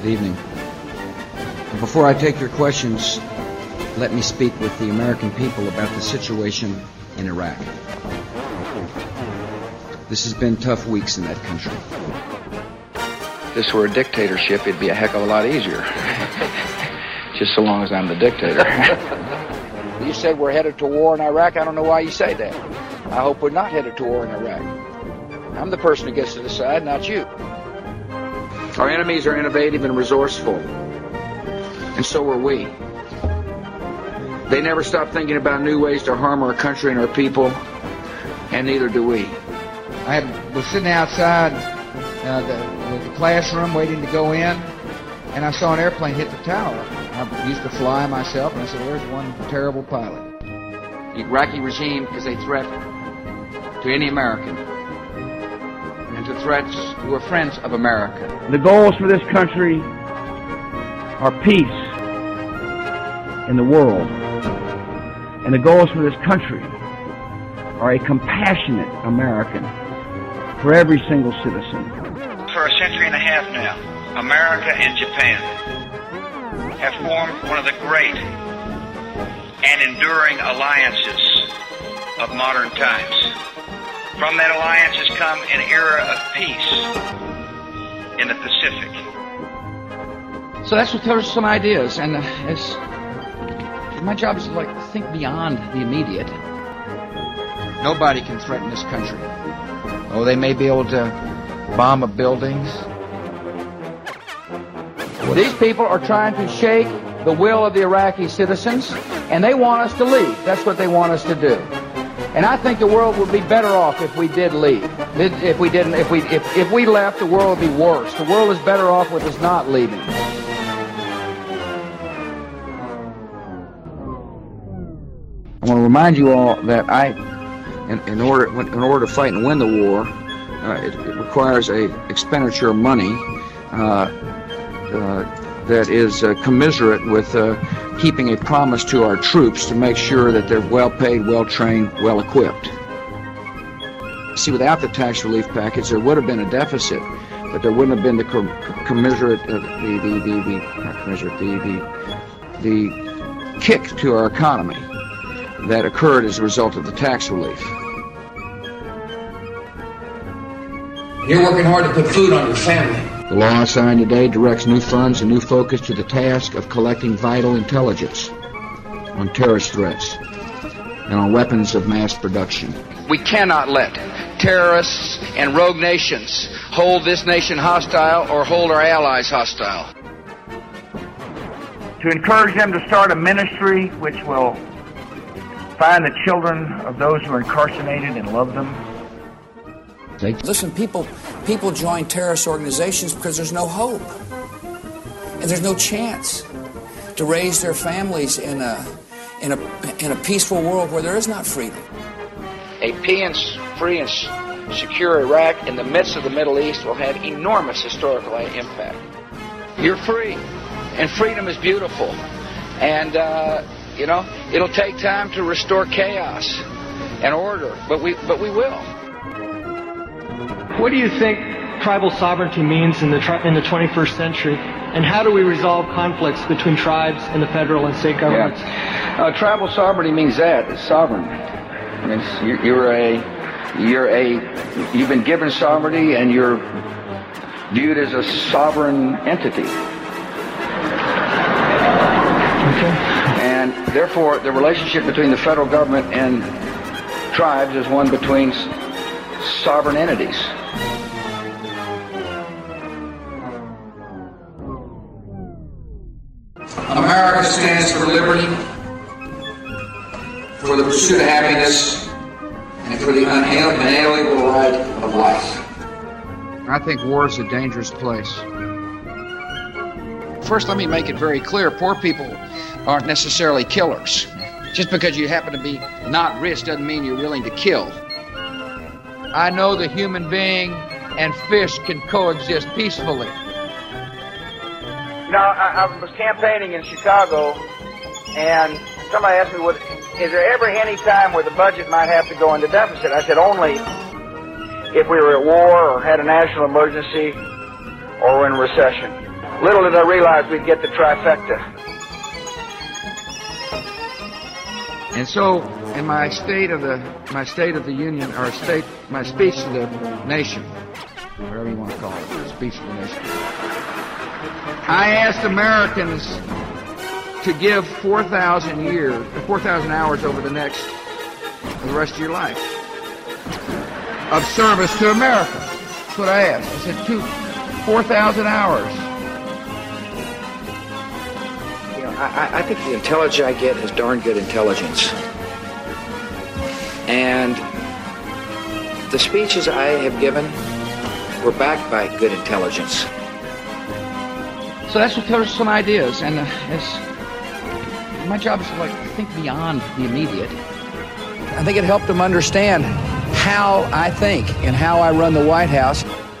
Good evening. Before I take your questions, let me speak with the American people about the situation in Iraq. This has been tough weeks in that country. If this were a dictatorship, it'd be a heck of a lot easier. Just so long as I'm the dictator. You said we're headed to war in Iraq. I don't know why you say that. I hope we're not headed to war in Iraq. I'm the person who gets to decide, not you. Our enemies are innovative and resourceful, and so are we. They never stop thinking about new ways to harm our country and our people, and neither do we. I was sitting outside the classroom waiting to go in, and I saw an airplane hit the tower. I used to fly myself, and I said, there's one terrible pilot. The Iraqi regime is a threat to any American, and to threats who are friends of America. The goals for this country are peace in the world, and the goals for this country are a compassionate American for every single citizen. For a century and a half now, America and Japan have formed one of the great and enduring alliances of modern times. From that alliance has come an era of peace in the Pacific. So that's what those are some ideas, and my job is to think beyond the immediate. Nobody can threaten this country. Oh, they may be able to bomb up buildings. These people are trying to shake the will of the Iraqi citizens, and they want us to leave. That's what they want us to do. And I think the world would be better off if we did leave. If we left, the world would be worse. The world is better off with us not leaving. I want to remind you all that in order to fight and win the war, it requires a expenditure of money that is commensurate with keeping a promise to our troops to make sure that they're well paid, well trained, well equipped. See, without the tax relief package, there would have been a deficit, but there wouldn't have been the kick to our economy that occurred as a result of the tax relief. You're working hard to put food on your family. The law signed today directs new funds and new focus to the task of collecting vital intelligence on terrorist threats and on weapons of mass production. We cannot let terrorists and rogue nations hold this nation hostile or hold our allies hostile. To encourage them to start a ministry which will find the children of those who are incarcerated and love them. Listen, people join terrorist organizations because there's no hope. And there's no chance to raise their families in a peaceful world where there is not freedom. A free and secure Iraq in the midst of the Middle East will have enormous historical impact. You're free, and freedom is beautiful. And, it'll take time to restore chaos and order, but we will. What do you think tribal sovereignty means in the 21st century, and how do we resolve conflicts between tribes and the federal and state governments? Yeah. Tribal sovereignty means that it's sovereign. I mean, you've been given sovereignty, and you're viewed as a sovereign entity. Okay. And therefore, the relationship between the federal government and tribes is one between sovereign entities. America stands for liberty, for the pursuit of happiness, and for the unalienable right of life. I think war is a dangerous place. First, let me make it very clear, poor people aren't necessarily killers. Just because you happen to be not rich doesn't mean you're willing to kill. I know the human being and fish can coexist peacefully. I was campaigning in Chicago, and somebody asked me, is there ever any time where the budget might have to go into deficit? I said, only if we were at war or had a national emergency or were in recession. Little did I realize we'd get the trifecta. And so, in my State of the Union, or my speech to the nation, whatever you want to call it, the speech to the nation, I asked Americans to give 4,000 hours over the rest of your life of service to America. That's what I asked. I said 4,000 hours. I think the intelligence I get is darn good intelligence. And the speeches I have given were backed by good intelligence. So that's what covers some ideas, and my job is to think beyond the immediate. I think it helped them understand how I think and how I run the White House.